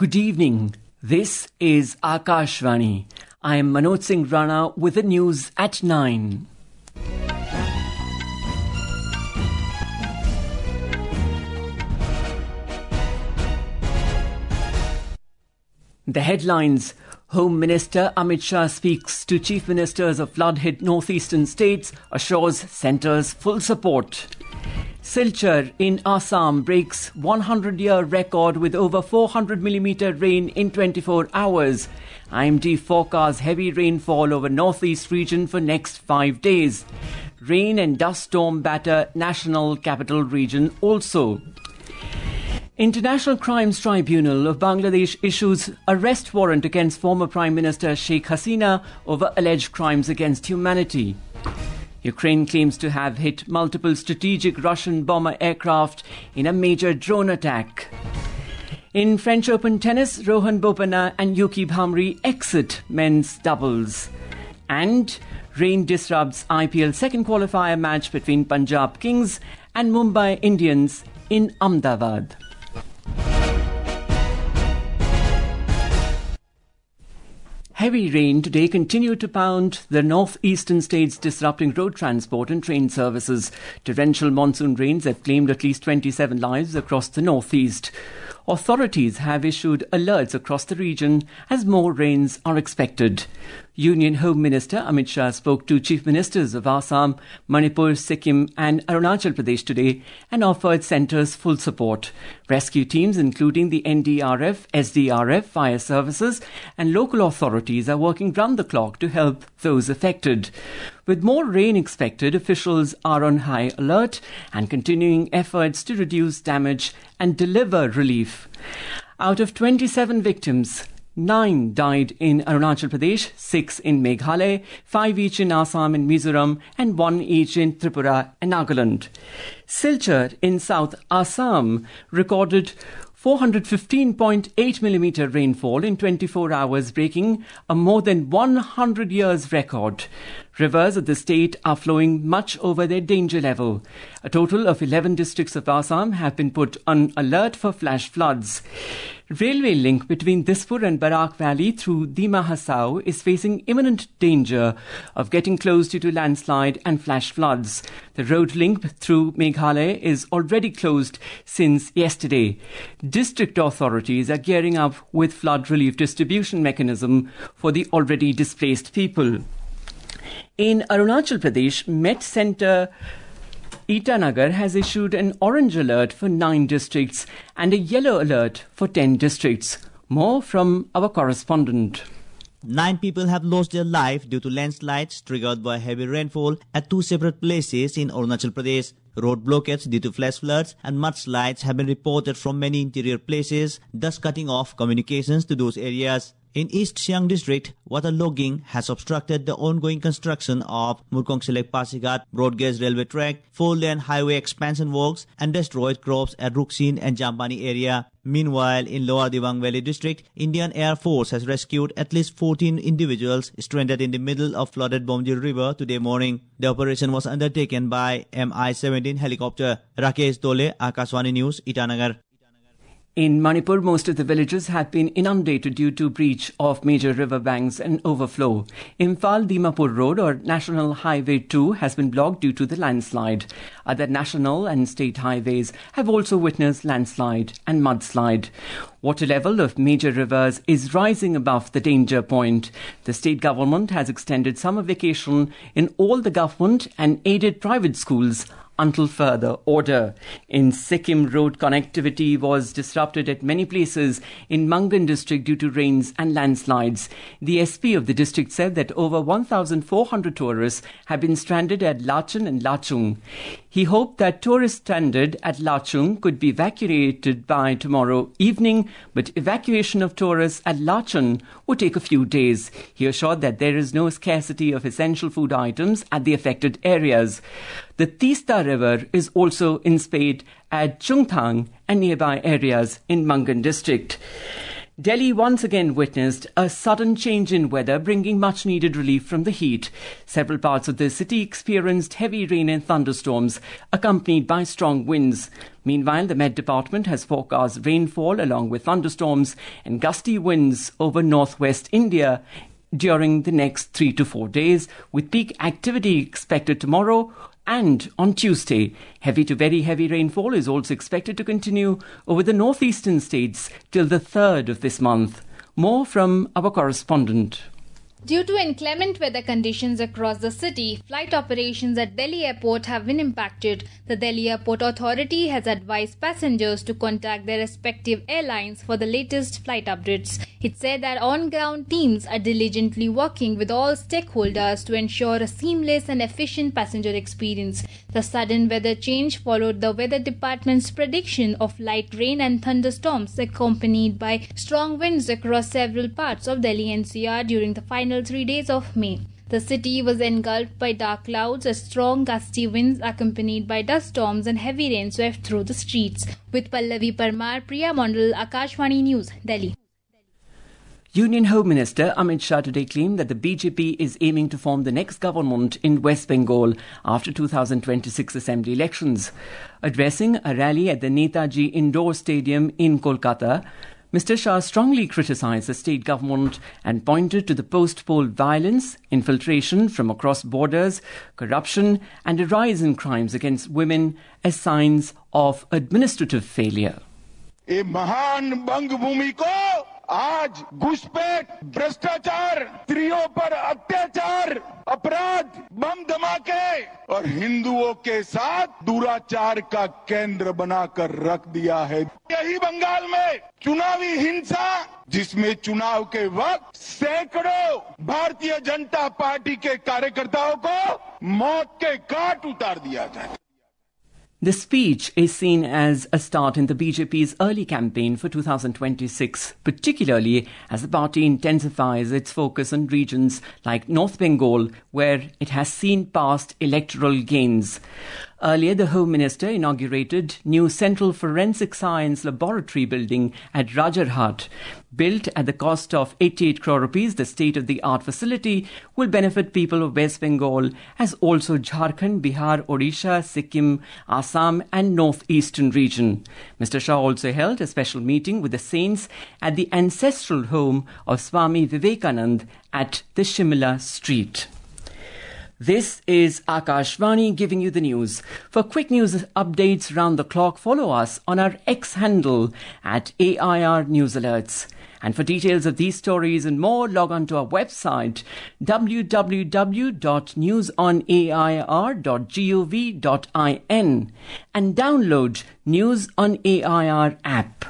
Good evening. This is Akashvani. I am Manoj Singh Rana with the news at 9. The headlines. Home Minister Amit Shah speaks to Chief Ministers of flood-hit northeastern states, assures centre's full support. Silchar in Assam breaks 100-year record with over 400mm rain in 24 hours. IMD forecasts heavy rainfall over northeast region for next 5 days. Rain and dust storm batter national capital region also. International Crimes Tribunal of Bangladesh issues arrest warrant against former Prime Minister Sheikh Hasina over alleged crimes against humanity. Ukraine claims to have hit multiple strategic Russian bomber aircraft in a major drone attack. In French Open tennis, Rohan Bopanna and Yuki Bhamri exit men's doubles. And rain disrupts IPL second qualifier match between Punjab Kings and Mumbai Indians in Ahmedabad. Heavy rain today continued to pound the northeastern states, disrupting road transport and train services. Torrential monsoon rains have claimed at least 27 lives across the northeast. Authorities have issued alerts across the region as more rains are expected. Union Home Minister Amit Shah spoke to Chief Ministers of Assam, Manipur, Sikkim and Arunachal Pradesh today and offered centres full support. Rescue teams including the NDRF, SDRF, fire services and local authorities are working round the clock to help those affected. With more rain expected, officials are on high alert and continuing efforts to reduce damage and deliver relief. Out of 27 victims, 9 died in Arunachal Pradesh, 6 in Meghalaya, 5 each in Assam and Mizoram, and 1 each in Tripura and Nagaland. Silchar in South Assam recorded 415.8mm rainfall in 24 hours, breaking a more than 100 years record. Rivers of the state are flowing much over their danger level. A total of 11 districts of Assam have been put on alert for flash floods. Railway link between Dispur and Barak Valley through Dima Hasao is facing imminent danger of getting close due to landslide and flash floods. The road link through Meghalaya is already closed since yesterday. District authorities are gearing up with flood relief distribution mechanism for the already displaced people. In Arunachal Pradesh, Met Centre Itanagar has issued an orange alert for 9 districts and a yellow alert for 10 districts. More from our correspondent. 9 people have lost their life due to landslides triggered by heavy rainfall at 2 separate places in Arunachal Pradesh. Road blockades due to flash floods and mudslides have been reported from many interior places, thus cutting off communications to those areas. In East Siang district, waterlogging has obstructed the ongoing construction of Murkongselek-Pasigat broad-gauge railway track, 4-lane highway expansion works and destroyed crops at Ruksin and Jambani area. Meanwhile, in Lower Dibang Valley district, Indian Air Force has rescued at least 14 individuals stranded in the middle of flooded Bomjil River today morning. The operation was undertaken by Mi-17 helicopter. Rakesh Dole, Akashvani News, Itanagar. In Manipur, most of the villages have been inundated due to breach of major river banks and overflow. Imphal-Dimapur Road or National Highway 2 has been blocked due to the landslide. Other national and state highways have also witnessed landslide and mudslide. Water level of major rivers is rising above the danger point. The state government has extended summer vacation in all the government and aided private schools until further order. In Sikkim, road connectivity was disrupted at many places in Mangan district due to rains and landslides. The SP of the district said that over 1,400 tourists have been stranded at Lachon and Lachung. He hoped that tourists stranded at Lachung could be evacuated by tomorrow evening, but evacuation of tourists at Lachon would take a few days. He assured that there is no scarcity of essential food items at the affected areas. The Tista River is also in spate at Chungthang and nearby areas in Mangan district. Delhi once again witnessed a sudden change in weather, bringing much-needed relief from the heat. Several parts of the city experienced heavy rain and thunderstorms, accompanied by strong winds. Meanwhile, the Met Department has forecast rainfall along with thunderstorms and gusty winds over northwest India during the next 3 to 4 days, with peak activity expected tomorrow and on Tuesday. Heavy to very heavy rainfall is also expected to continue over the northeastern states till the 3rd of this month. More from our correspondent. Due to inclement weather conditions across the city, flight operations at Delhi Airport have been impacted. The Delhi Airport Authority has advised passengers to contact their respective airlines for the latest flight updates. It said that on-ground teams are diligently working with all stakeholders to ensure a seamless and efficient passenger experience. The sudden weather change followed the Weather Department's prediction of light rain and thunderstorms accompanied by strong winds across several parts of Delhi NCR during the final 3 days of May. The city was engulfed by dark clouds as strong gusty winds accompanied by dust storms and heavy rain swept through the streets. With Pallavi Parmar, Priya Mondal, Akashvani News, Delhi. Union Home Minister Amit Shah today claimed that the BJP is aiming to form the next government in West Bengal after 2026 Assembly elections. Addressing a rally at the Netaji Indoor Stadium in Kolkata, Mr. Shah strongly criticised the state government and pointed to the post-poll violence, infiltration from across borders, corruption and a rise in crimes against women as signs of administrative failure. ये महान बंग भूमि को आज घुसपैठ, भ्रष्टाचार, स्त्रियों पर अत्याचार, अपराध, बम धमाके और हिंदुओं के साथ दुराचार का केंद्र बनाकर रख दिया है। यही बंगाल में चुनावी हिंसा, जिसमें चुनाव के वक्त सैकड़ों भारतीय जनता पार्टी के कार्यकर्ताओं को मौत के घाट उतार दिया जाए। The speech is seen as a start in the BJP's early campaign for 2026, particularly as the party intensifies its focus on regions like North Bengal, where it has seen past electoral gains. Earlier, the Home Minister inaugurated new Central Forensic Science Laboratory building at Rajarhat. Built at the cost of 88 crore rupees, the state-of-the-art facility will benefit people of West Bengal as also Jharkhand, Bihar, Odisha, Sikkim, Assam and northeastern region. Mr. Shah also held a special meeting with the saints at the ancestral home of Swami Vivekanand at the Shimla Street. This is Akashvani giving you the news. For quick news updates round the clock, follow us on our X handle at AIR News Alerts. And for details of these stories and more, log on to our website www.newsonair.gov.in and download News on AIR app.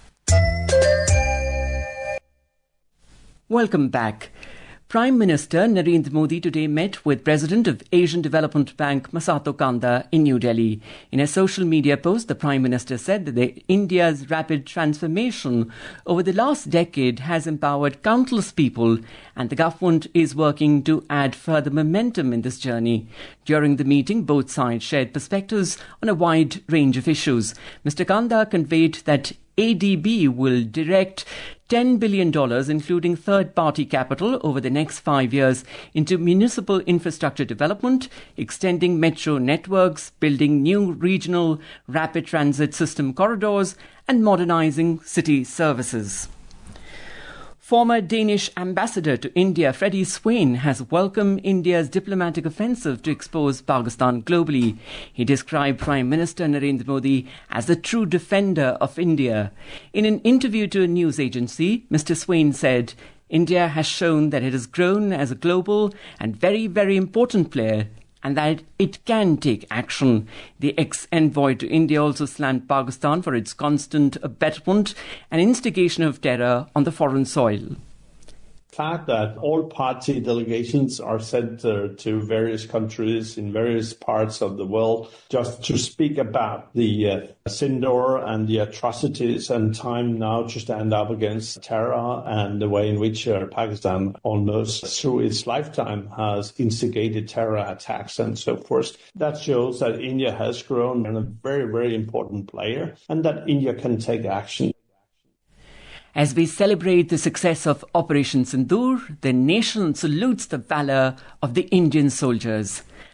Welcome back. Prime Minister Narendra Modi today met with President of Asian Development Bank Masato Kanda in New Delhi. In a social media post, the Prime Minister said that India's rapid transformation over the last decade has empowered countless people and the government is working to add further momentum in this journey. During the meeting, both sides shared perspectives on a wide range of issues. Mr. Kanda conveyed that ADB will direct $10 billion, including third-party capital, over the next 5 years into municipal infrastructure development, extending metro networks, building new regional rapid transit system corridors, and modernizing city services. Former Danish ambassador to India, Freddie Swain, has welcomed India's diplomatic offensive to expose Pakistan globally. He described Prime Minister Narendra Modi as the true defender of India. In an interview to a news agency, Mr. Swain said, India has shown that it has grown as a global and very, very important player and that it can take action. The ex-envoy to India also slammed Pakistan for its constant abetment and instigation of terror on the foreign soil. Fact that all party delegations are sent to various countries in various parts of the world just to speak about the Sindoor and the atrocities, and time now to stand up against terror and the way in which Pakistan almost through its lifetime has instigated terror attacks and so forth. That shows that India has grown and a very, very important player and that India can take action. As we celebrate the success of Operation Sindoor, the nation salutes the valor of the Indian soldiers.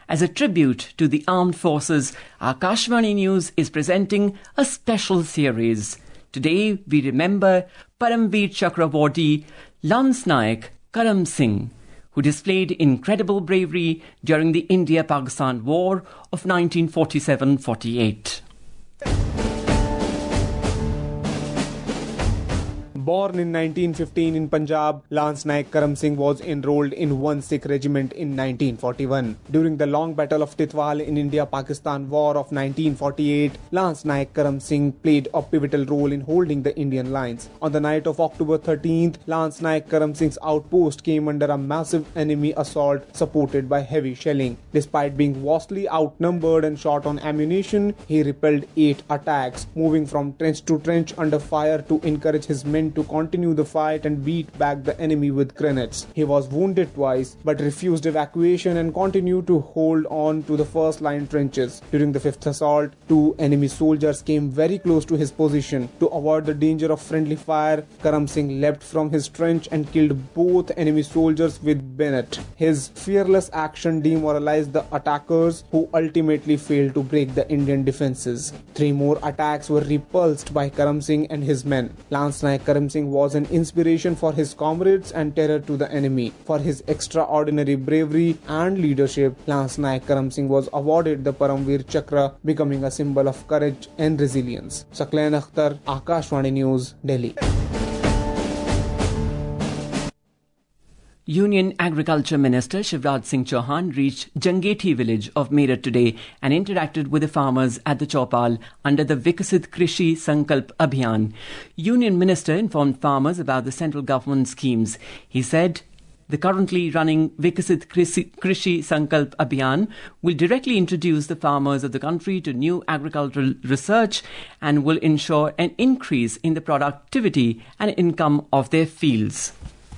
As a tribute to the armed forces, Akashvani News is presenting a special series. Today we remember Paramveer Chakravarti Lance Naik Karam Singh, who displayed incredible bravery during the India-Pakistan War of 1947-48. Born in 1915 in Punjab, Lance Naik Karam Singh was enrolled in 1 Sikh regiment in 1941. During the long battle of Titwal in India-Pakistan War of 1948, Lance Naik Karam Singh played a pivotal role in holding the Indian lines. On the night of October 13th, Lance Naik Karam Singh's outpost came under a massive enemy assault supported by heavy shelling. Despite being vastly outnumbered and short on ammunition, he repelled 8 attacks, moving from trench to trench under fire to encourage his men to continue the fight and beat back the enemy with grenades. He was wounded twice but refused evacuation and continued to hold on to the first line trenches. During the 5th assault, 2 enemy soldiers came very close to his position. To avoid the danger of friendly fire, Karam Singh leapt from his trench and killed both enemy soldiers with bayonet. His fearless action demoralized the attackers, who ultimately failed to break the Indian defenses. 3 more attacks were repulsed by Karam Singh and his men. Lance Naik Karam Singh was an inspiration for his comrades and terror to the enemy. For his extraordinary bravery and leadership, Lance Naik Karam Singh was awarded the Paramveer Chakra, becoming a symbol of courage and resilience. Saqlain Akhtar, Akashvani News, Delhi. Union Agriculture Minister Shivraj Singh Chauhan reached Jangethi village of Meerut today and interacted with the farmers at the Chaupal under the Vikasit Krishi Sankalp Abhiyan. Union Minister informed farmers about the central government schemes. He said the currently running Vikasit Krishi Sankalp Abhiyan will directly introduce the farmers of the country to new agricultural research and will ensure an increase in the productivity and income of their fields.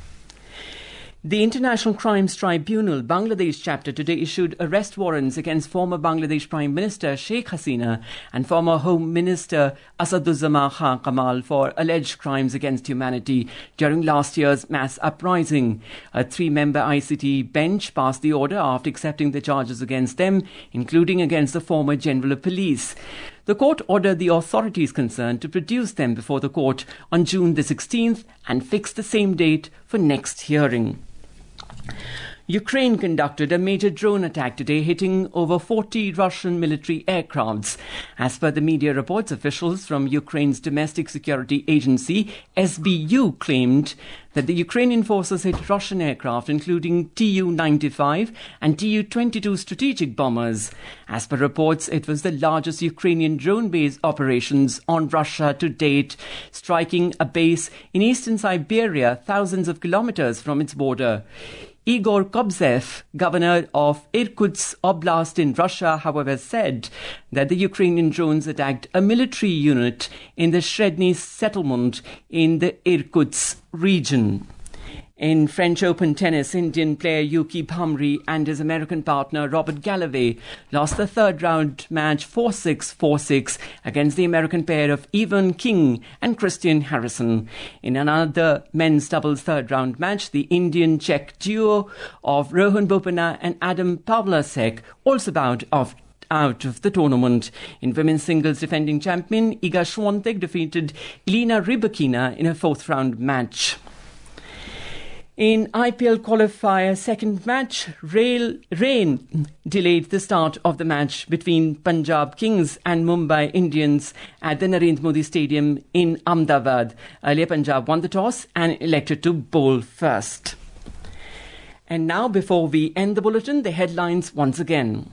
The International Crimes Tribunal Bangladesh chapter today issued arrest warrants against former Bangladesh Prime Minister Sheikh Hasina and former Home Minister Asaduzzaman Khan Kamal for alleged crimes against humanity during last year's mass uprising. A 3-member ICT bench passed the order after accepting the charges against them, including against the former General of Police. The court ordered the authorities concerned to produce them before the court on June the 16th and fixed the same date for next hearing. Ukraine conducted a major drone attack today, hitting over 40 Russian military aircrafts. As per the media reports, officials from Ukraine's domestic security agency, SBU, claimed that the Ukrainian forces hit Russian aircraft, including Tu-95 and Tu-22 strategic bombers. As per reports, it was the largest Ukrainian drone-based operations on Russia to date, striking a base in eastern Siberia, thousands of kilometers from its border. Igor Kobzev, governor of Irkutsk Oblast in Russia, however, said that the Ukrainian drones attacked a military unit in the Shredny settlement in the Irkutsk region. In French Open tennis, Indian player Yuki Bhamri and his American partner Robert Galloway lost the third-round match 4-6, 4-6 against the American pair of Evan King and Christian Harrison. In another men's doubles third-round match, the Indian-Czech duo of Rohan Bopanna and Adam Pavlasek also bowed out of the tournament. In women's singles, defending champion Iga Swiatek defeated Elena Rybakina in a fourth-round match. In IPL qualifier second match, rain delayed the start of the match between Punjab Kings and Mumbai Indians at the Narendra Modi Stadium in Ahmedabad. Earlier, Punjab won the toss and elected to bowl first. And now, before we end the bulletin, the headlines once again.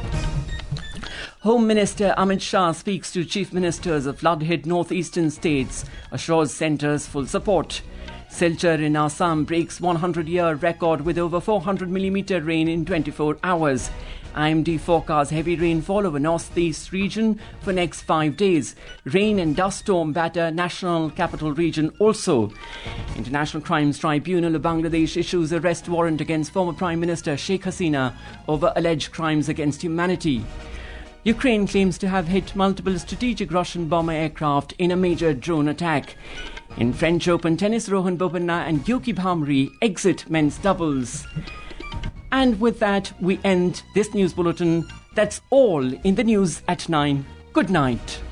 Home Minister Amit Shah speaks to Chief Ministers of flood-hit northeastern states, assures centre's full support. Silchar in Assam breaks 100-year record with over 400mm rain in 24 hours. IMD forecasts heavy rainfall over northeast region for next 5 days. Rain and dust storm batter national capital region also. International Crimes Tribunal of Bangladesh issues arrest warrant against former Prime Minister Sheikh Hasina over alleged crimes against humanity. Ukraine claims to have hit multiple strategic Russian bomber aircraft in a major drone attack. In French Open tennis, Rohan Bopanna and Yuki Bhamri exit men's doubles. And with that, we end this news bulletin. That's all in the news at 9. Good night.